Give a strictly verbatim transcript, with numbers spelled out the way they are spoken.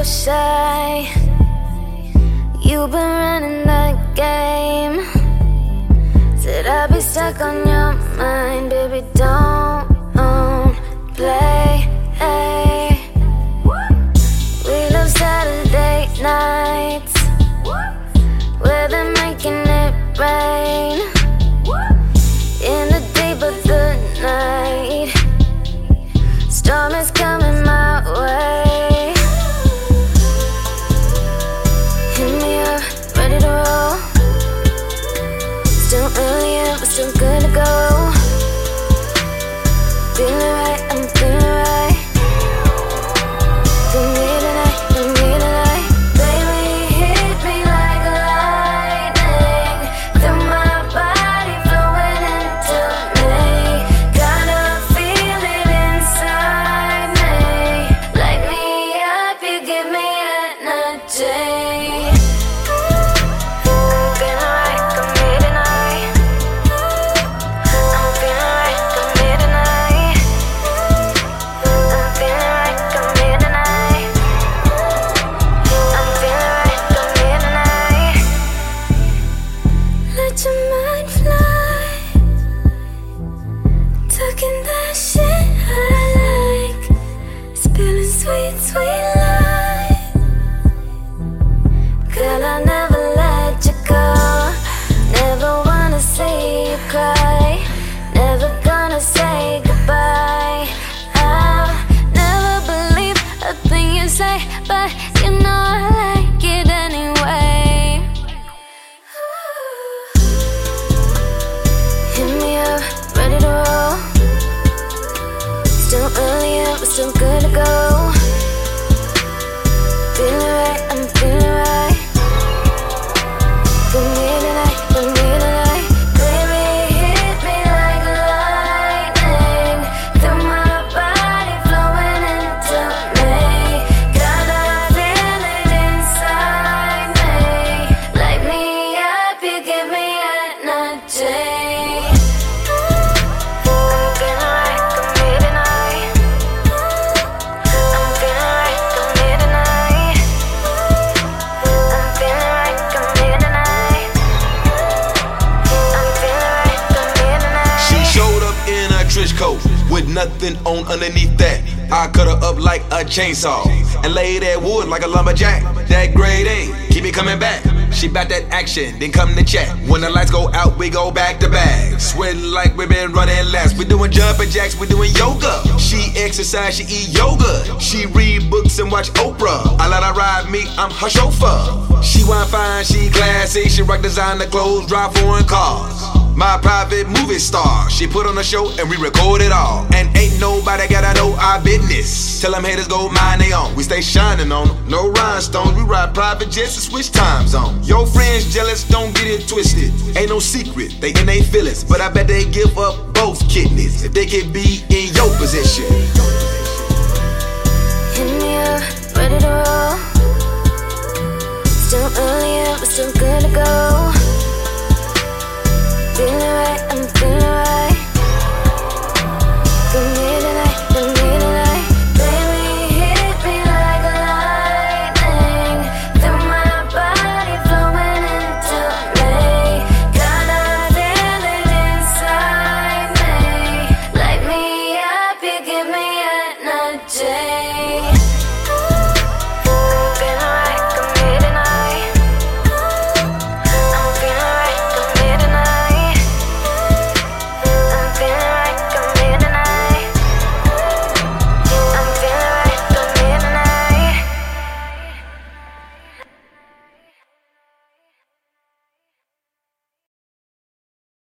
so shy. You've been running the game. Said I'd be stuck on your mind, baby, don't play. We love Saturday nights where they're making it rain in the deep of the night. Storm is coming my way. Hit me up, ready to roll. Still early up, but still good to go. Feeling right, I'm feeling right. For me tonight, for me tonight. Baby, hit me like lightning. Feel my body flowing into me. Got a feeling inside me. Light me up, you give me energy. Let your mind fly, talking that shit I like, spilling sweet, sweet lies. Girl, I'll never let you go, never wanna see you cry, never gonna say goodbye. I'll never believe a thing you say, but you know I like it anyway. Ready to roll. Still early up, but still good to go. Feeling right, I'm feeling right. For me tonight, for me tonight. Baby, hit me like lightning. Feel my body flowing into me. Got a feeling inside me. Light me up, you give me energy. Coat with nothing on underneath that. I cut her up like a chainsaw and lay that wood like a lumberjack. That grade A, keep it coming back. She bout that action, then come to chat. When the lights go out, we go back to back. Sweating like we been running laps. We doing jumping jacks, we doing yoga. She exercise, she eat yogurt. She read books and watch Oprah. I let her ride me, I'm her chauffeur. She wine fine, she classy. She rock designer clothes, drive foreign cars. My private movie star. She put on a show and we record it all. And ain't nobody gotta know our business. Tell them haters go mind they own. We stay shining on them, no rhinestones. We ride private jets and switch time zones. Your friends jealous, don't get it twisted. Ain't no secret, they in they feelings. But I bet they give up both kidneys if they could be in your position. Hit me up, ready to roll. Still early up, but still good to go.